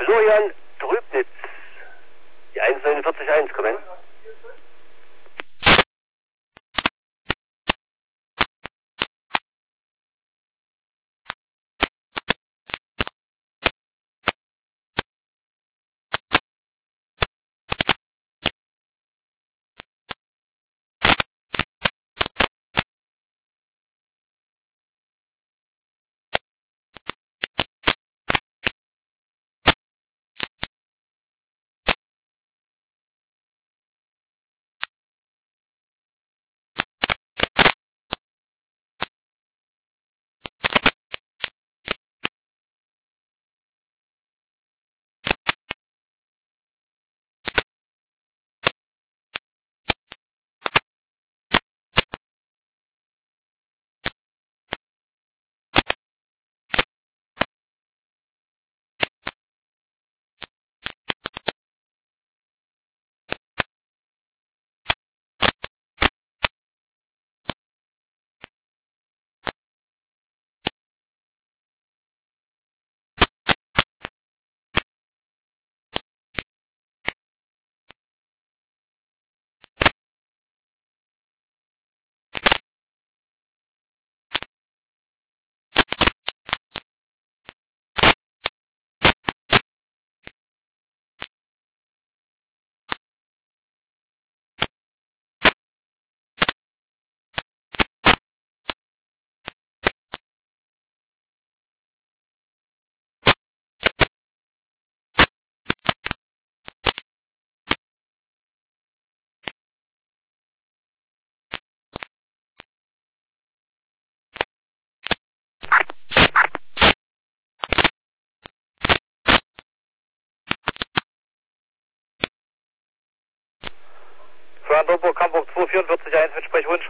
Florian Trübnitz. Die 149.1, komm hin. Florian Domburg, Hamburg 244.1 mit Sprechwunsch.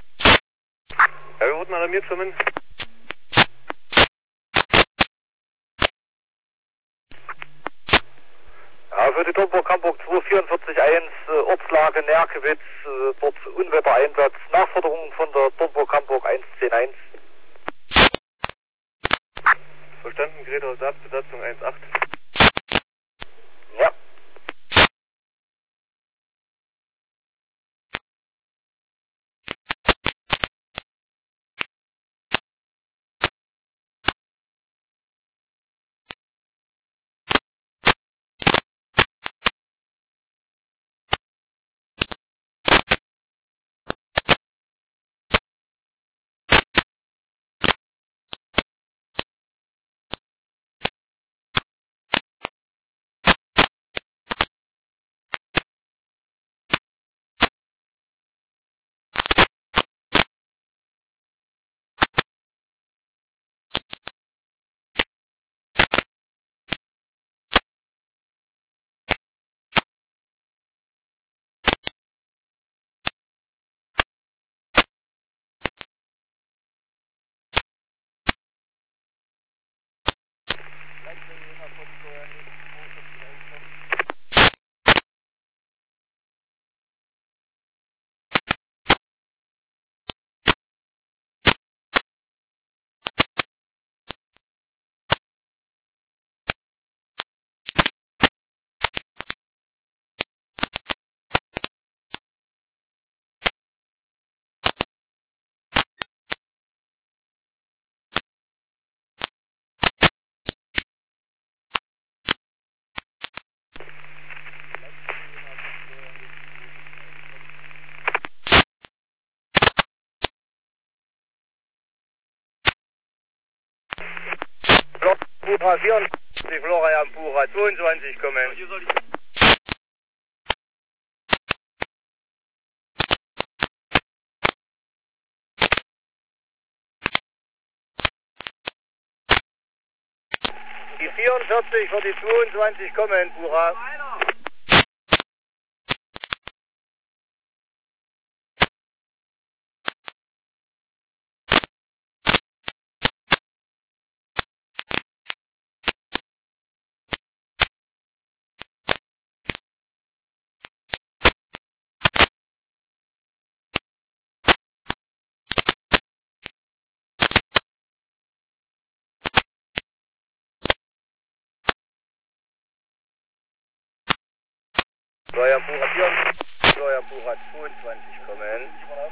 Ja, wir wurden alarmiert für einen. Ja, für die Domburg, Hamburg 244.1, Ortslage Nerkewitz, dort Unwettereinsatz, Nachforderungen von der Domburg, Hamburg 110.1. Verstanden, Greta, Besatzung 1.8. Ja. Pura 24, Florian Pura 22 kommen. Die 44 für die 22 kommen, Pura. Steuerbucher 4, Steuerbucher 22 kommen.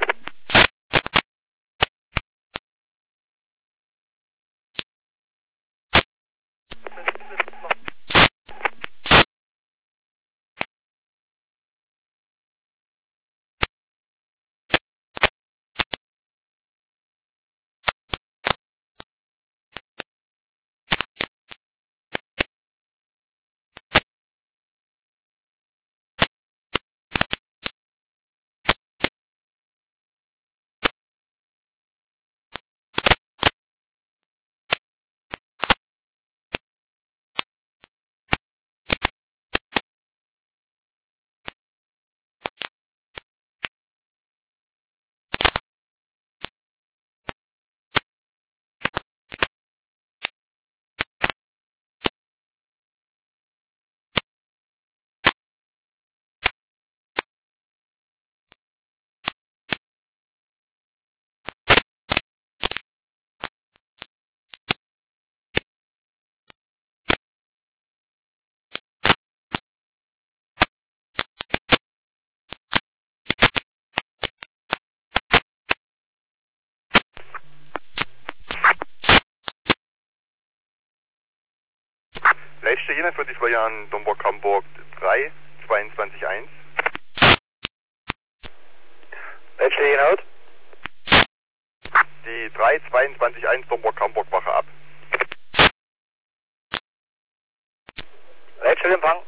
Letzte Jena für die Florian Domburg-Hamburg 3, 22-1. Letzte Jena out. Die 3, 22-1 Domburg-Hamburg, wache ab. Letzte Empfang.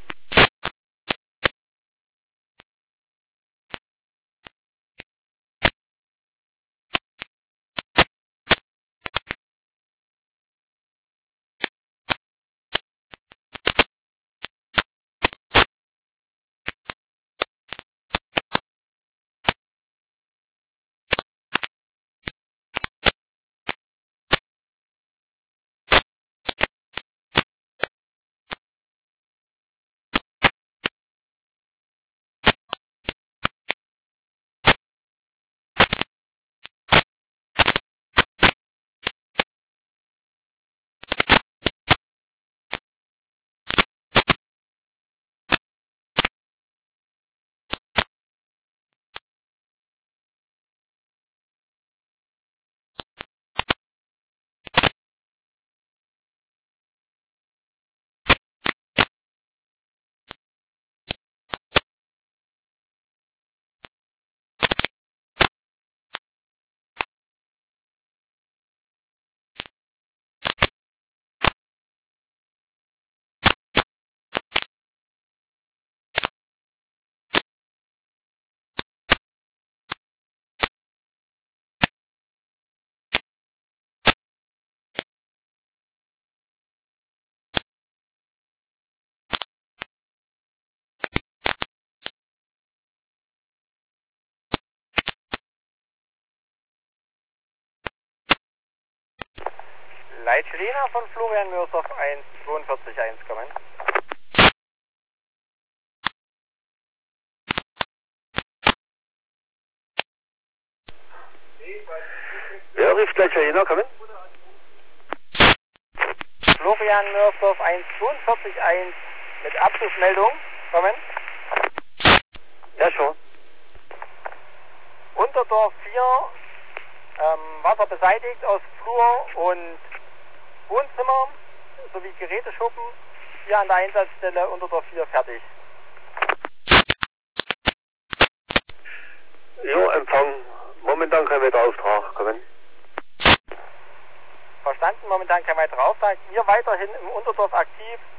Leitschlena von Florian Mürsow 1, 42-1 kommen. Wer rief Letzte Jena, kommen? Florian Mürsow 1, 42-1 mit Abschlussmeldung kommen. Ja, schon. Unterdorf 4, Wasser beseitigt aus Flur und Wohnzimmer sowie Geräteschuppen. Hier an der Einsatzstelle Unterdorf 4 fertig. Jo, Empfang. Momentan kein weiterer Auftrag, kommen. Verstanden, momentan kein weiterer Auftrag. Hier weiterhin im Unterdorf aktiv.